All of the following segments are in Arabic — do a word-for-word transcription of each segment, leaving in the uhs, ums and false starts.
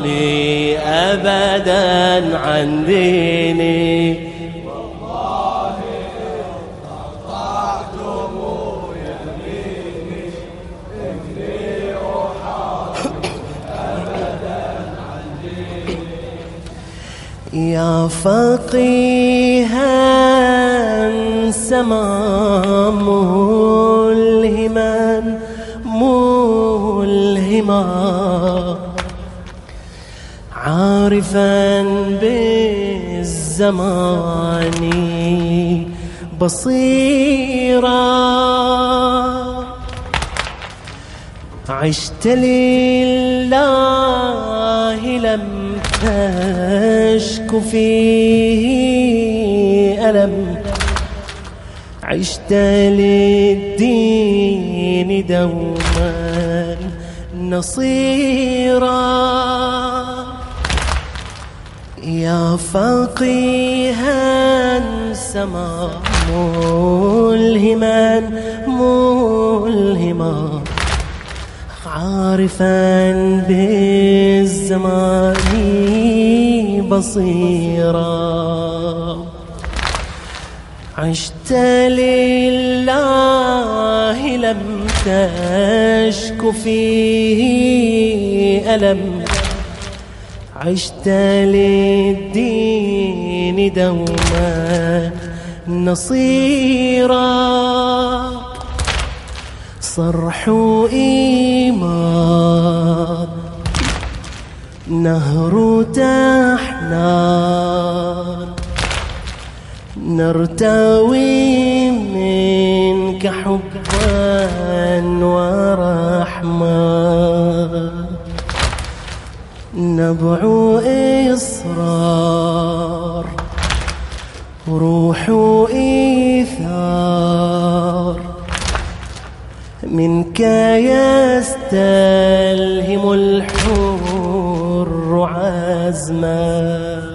مالي أبدا عن ديني. والله قطعتم يميني إني أحارب أبدا عن ديني. يا فقيها سما ملهما ملهما عارفا بالزمان بصيرا عشت لله لم تشك فيه ألم عشت للدين دوما نصيرا. يا فقيها سما ملهما ملهما عارفا بالزمان بصيرا عشت لله لم تشك فيه ألم عشت للدين دوما نصيرا. صرح إيمان نهر تحنان نرتوي منك حبا ورحمة نبع إصرار روح إيثار منك يستلهم الحر عزما.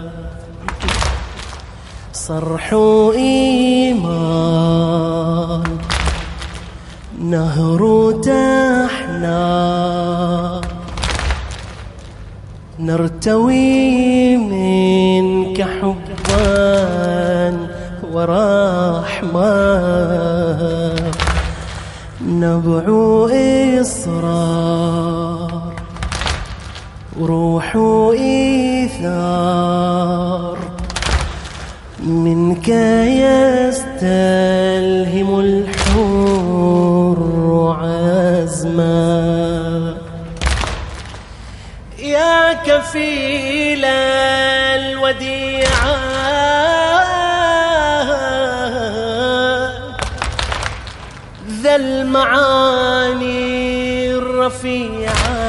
صرح إيمان نهر تحنان نرتوي منك حبا ورحمة نبع إصرار روح إيثار منك يستلهم الحر عزما. يا كفيل الوديعة ذا المعاني الرفيعة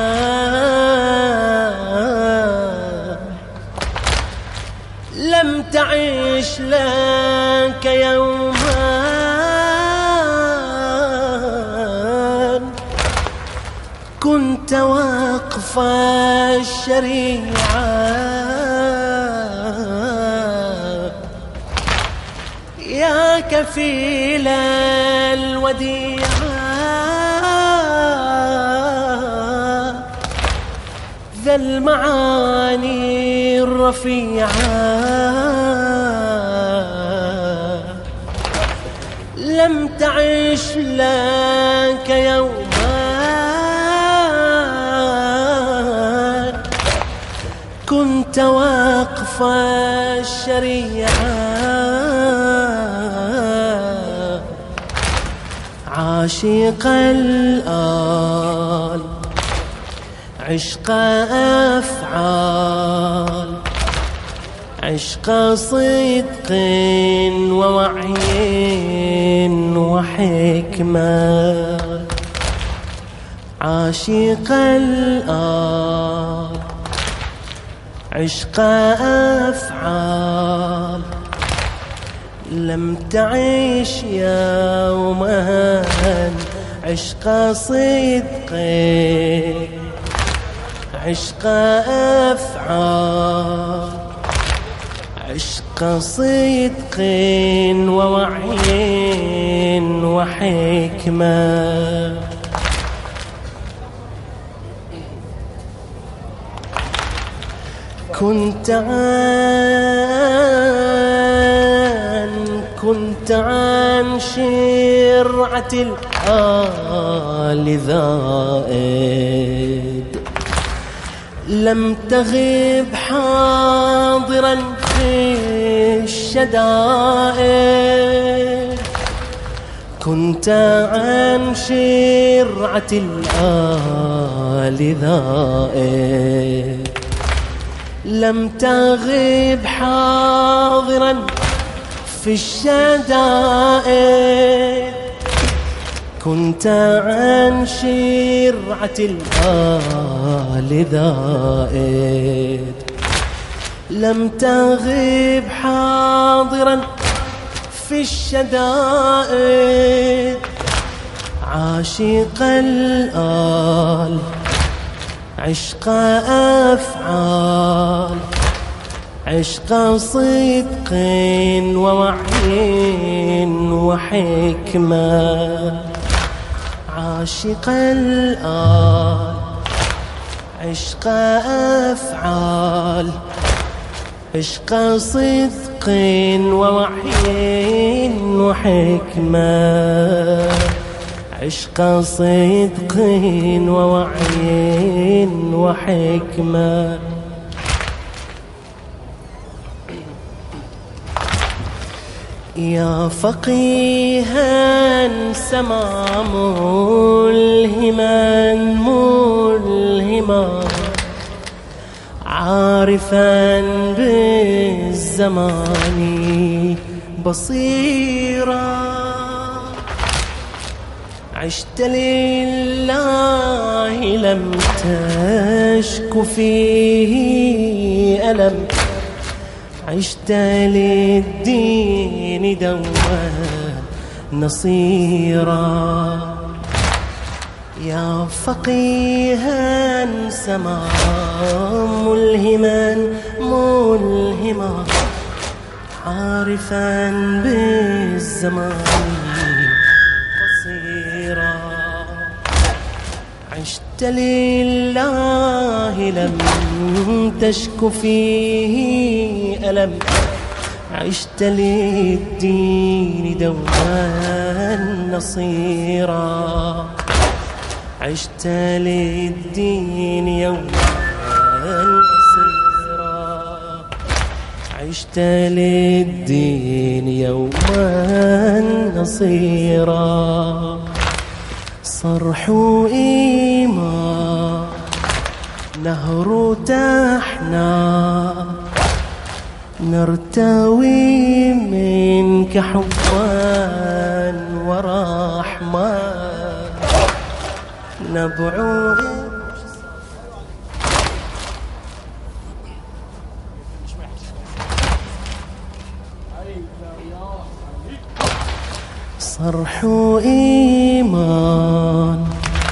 لم تعش لك يوما كنت واقف الشريعة. يا كفيل الوديعة ذا المعاني الرفيعة لم تعش لك يوما كنت واقف الشريعة. عاشق الآل عشق أفعال عشق صدق ووعي وحكمة. عاشق الآل عشق أفعال لم تعش يوما عشق صدق عشق أفعال عشق صدق ووعي وحكمة. كنت عن كنت عن شرعة الآل ذائد، لم تغب حاضرا في الشدائد. كنت عن شرعة الآل ذائد، لم تغب حاضرا في الشدائد. كنت عن شرعة الآل ذائد، لم تغب حاضرا في الشدائد. عاشق الآل عشق أفعال، عشق صدق ووعي وحكمة. عاشق الآل عشق أفعال، عشق صدق ووحي وحكمة. عشق صدق ووعي وحكمة. يا فقيها سما ملهما ملهما، عارفا بالزمان بصيرا. عشت لله لم تشك فيه ألم، عشت للدين دوما نصيرا. يا فقيها سما ملهما ملهما، عارفا بالزمان بصيرا. عشت لله لم تشك فيه ألم، عشت للدين دوما نصيرا. عشت للدين يوما نصيرا. عشت للدين يوما نصيرا. صرح إيمان نهر تحنا، نرتوي منك حبا ورحمة. نبعو صرح إيمان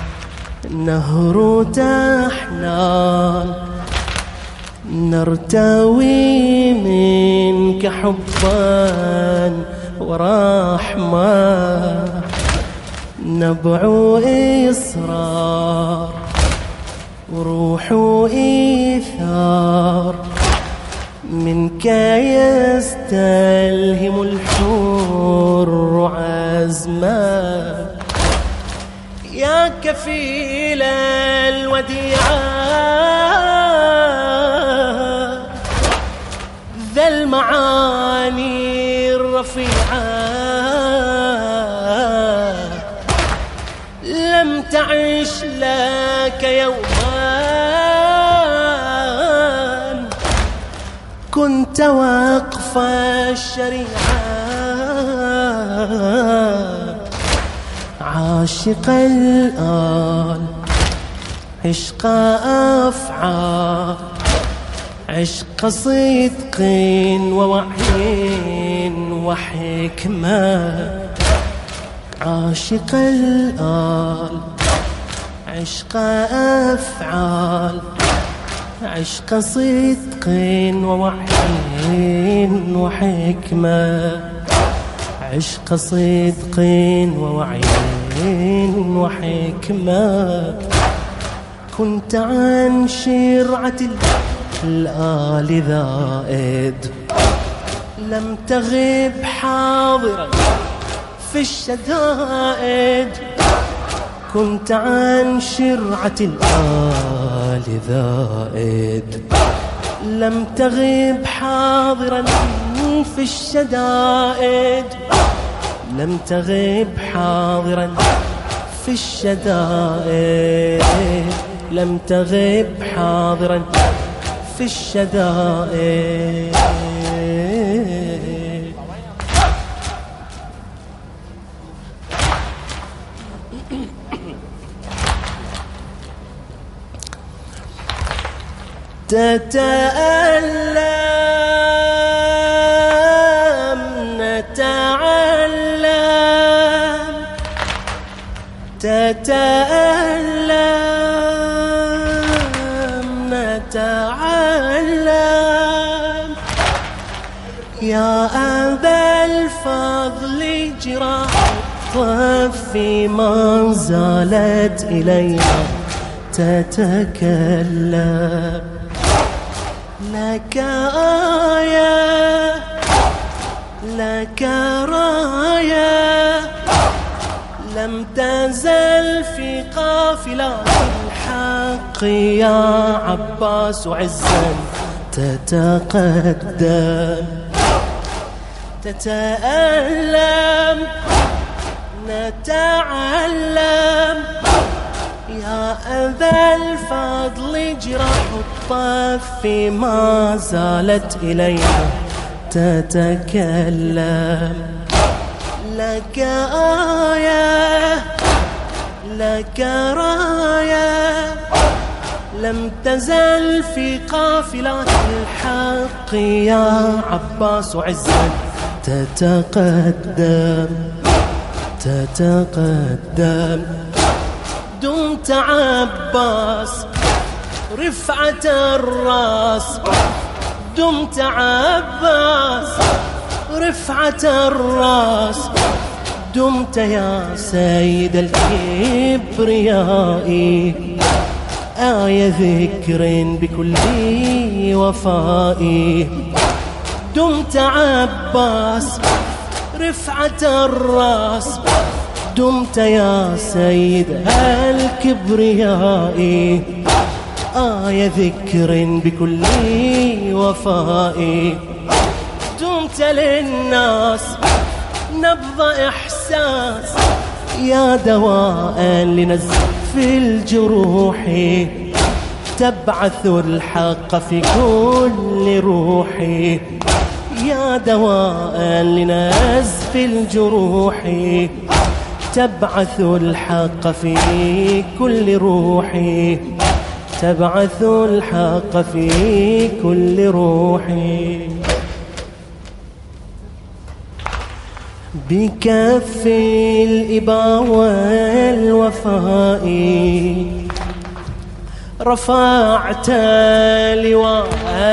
نهر تحنان، نرتوي منك حبا ورحمة. نبع إصرار وروح إيثار، منك يستلهم الحر عزما. يا كفيل الوديعة ذا المعاني الرفيعة، لم تعش لك يوما كنت وقف الشريعة. عاشق الآل عشق أفعال، عشق صدق ووعي وحكمة. عاشق الآل عشق أفعال، عشق صدق ووعي وحكمة. عشق صدق ووعي وحكمة. كنت عن شرعة الآل ذائد لم تغب حاضرا في الشدائد كنت عن شرعة الآل ذائد لم تغب حاضرا في الشدائد لم تغب حاضرا في الشدائد لم تغب حاضرا في الشدائد تتألم نتعلم تتألم نتعلم يا أبا الفضل جراح الطف ما زالت إلينا تتكلم لك آية لك راية لم تزل في قافلة الحق يا عباس عزا تتقدم تتألم نتعلم يا أبا الفضل جراح الطف ما زالت إلينا تتكلم لك آية لك راية لم تزل في قافلة الحق يا عباس عزا تتقدم تتقدم دمت عباس رفعة الراس دمت عباس رفعة الراس دمت يا سيد الكبرياء آية ذكر بكل وفاء دمت عباس رفعة الراس دمت يا سيد الكبرياء آية ذكر بكل وفاء دمت للناس نبض إحساس يا دواء لنزف الجروح تبعث الحق في كل روح يا دواء لنزف الجروح تبعث الحق في كل روح تبعث الحق في كل روح بكف الإبا والوفاء رفعت لواء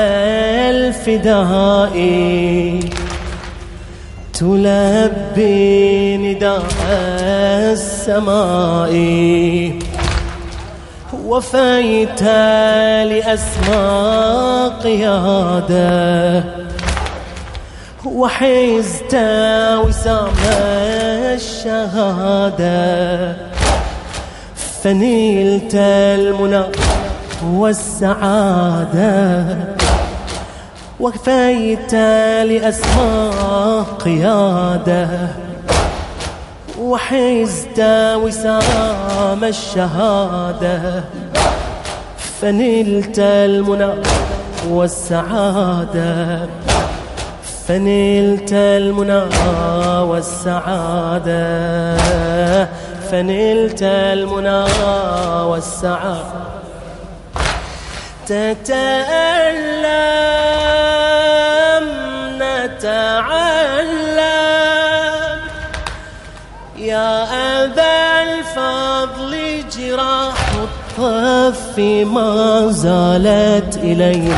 الفداء تلبي نداء السماء وفيت لأسماء قيادة وحزت وسام الشهادة فنلت المنى والسعادة وفيت لأسماء قيادة وحزت وسام الشهادة فنلت المنى والسعادة فنلت المنى والسعادة فنلت المنى والسعادة تتألم نتعلم يا أبا الفضل جراح الطف ما زالت إلينا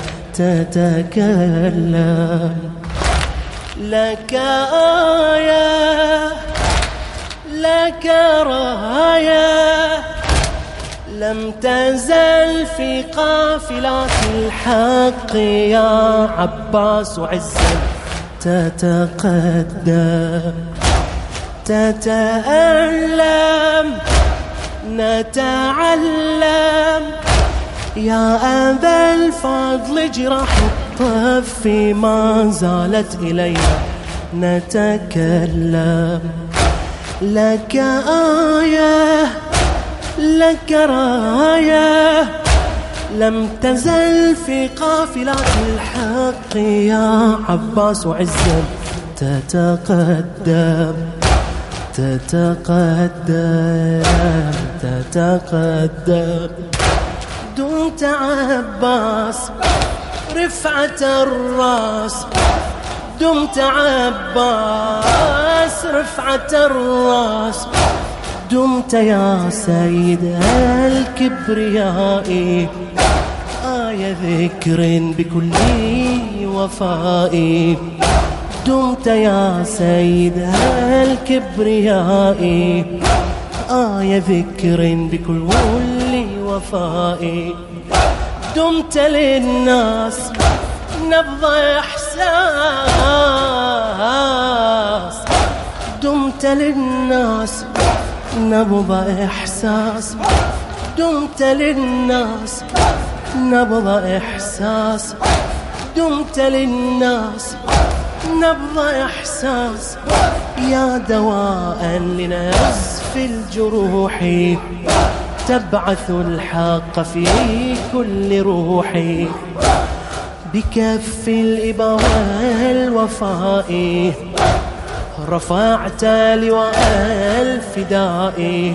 تتكلم لك آية لك راية لم تزل في قافلات الحق يا عباس عزا تتقدم، تتألم نتعلم يا أبا الفضل، جراح الطف ما زالت إلينا نتكلم. لك آية لك راية لم تزل في قافلات الحق يا عباس عزا تتقدم، تتقدم تتقدم. دمت عباس رفعة الراس، دمت عباس رفعة الراس، دمت يا سيد الكبرياء آية ذكر بكل وفاء. دمت يا سيد الكبرياء آية ذكر بكل وفاء. دمت للناس نبض إحساس، دمت للناس نبض إحساس، دمت للناس نبض إحساس، دمت للناس نبض إحساس. يا دواء لنزف الجروح تبعث الحق في كل روحي، بكف الإبا والوفاء رفعت لواء الفداء،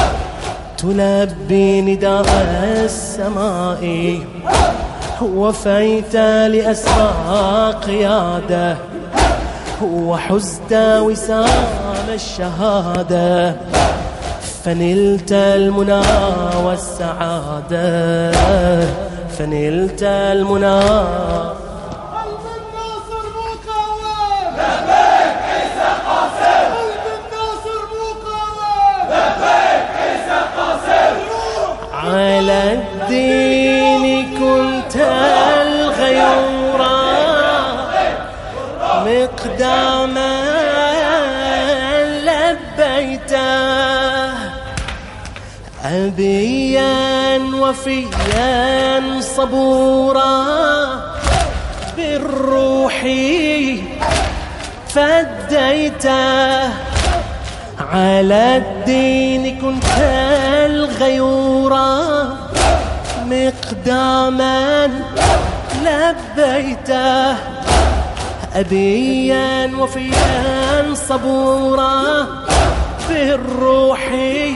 تلبي نداء السماء، وفيت لأسرى قيادة، وحزت وسام الشهادة، فنلت المنى والسعادة، فنلت المنى. قلب الناصر مقاوم، لبيك عيسى قاسم. قلب الناصر مقاوم، لبيك عيسى قاسم. على الدين كنت الغيورا مقداما لبيته، أبيا وفيا صبورا بالروح فديته. على الدين كنت الغيورا مقداما لبيته، أبيا وفيا صبورا بالروح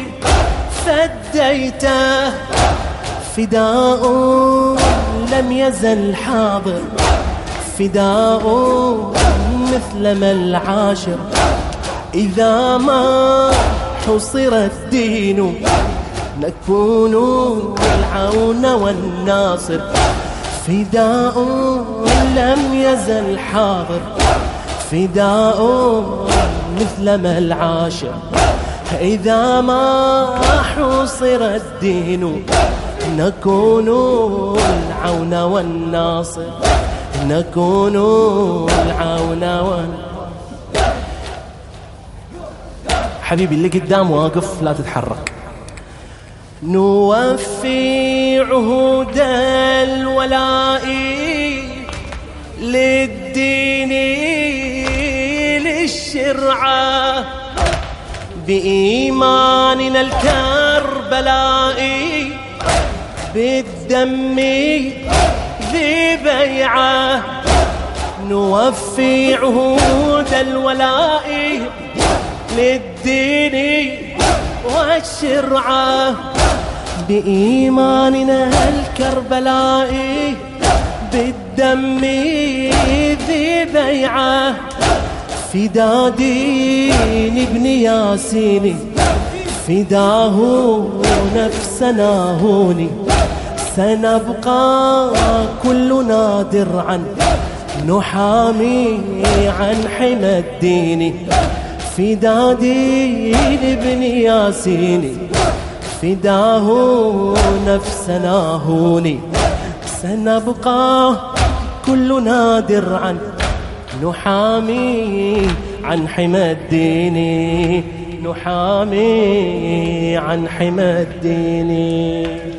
فديته. فداء لم يزل حاضر، فداء مثل ما العاشر، إذا ما حصر الدين نكون العون والناصر. فداء لم يزل حاضر، فداء مثل ما العاشر، إذا ما حصر الدين نكون العون والناصر، نكون العون والناصر. حبيبي اللي قدام واقف لا تتحرك. نوفي عهود الولاء للدين للشرعة، بإيماننا الكربلائي بالدم ذي بيعة. نوفي عهود الولاء للدين والشرعة، بإيماننا الكربلائي بالدم ذي بيعة. فدا دين ابن ياسين فداه نفسنا هوني، سنبقى كلنا درعا نحامي عن حمى الدين. فدا دين ابن ياسين فداه نفسنا هوني سنبقى كلنا درعا نحامي عن حمى الدين نحامي عن حمى الدين